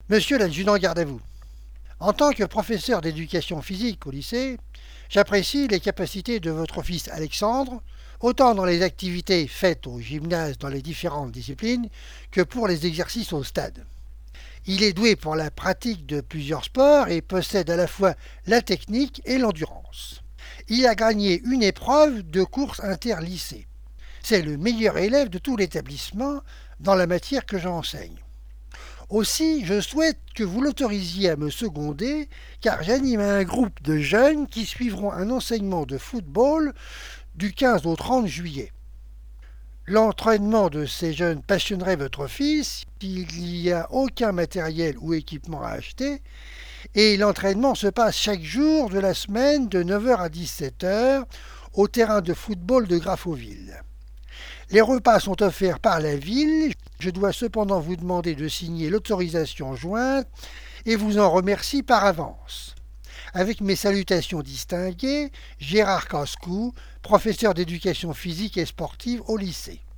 Monsieur l'adjudant garde à vous, en tant que professeur d'éducation physique au lycée, j'apprécie les capacités de votre fils Alexandre, autant dans les activités faites au gymnase dans les différentes disciplines que pour les exercices au stade. Il est doué pour la pratique de plusieurs sports et possède à la fois la technique et l'endurance. Il a gagné une épreuve de course interlycée. C'est le meilleur élève de tout l'établissement dans la matière que j'enseigne. Aussi, je souhaite que vous l'autorisiez à me seconder, car j'anime un groupe de jeunes qui suivront un enseignement de football du 15 au 30 juillet. L'entraînement de ces jeunes passionnerait votre fils, il n'y a aucun matériel ou équipement à acheter, et l'entraînement se passe chaque jour de la semaine de 9 heures à 17 heures au terrain de football de Grafoville. Les repas sont offerts par la ville, je dois cependant vous demander de signer l'autorisation jointe et vous en remercie par avance. Avec mes salutations distinguées, Gérard Cascou, professeur d'éducation physique et sportive au lycée.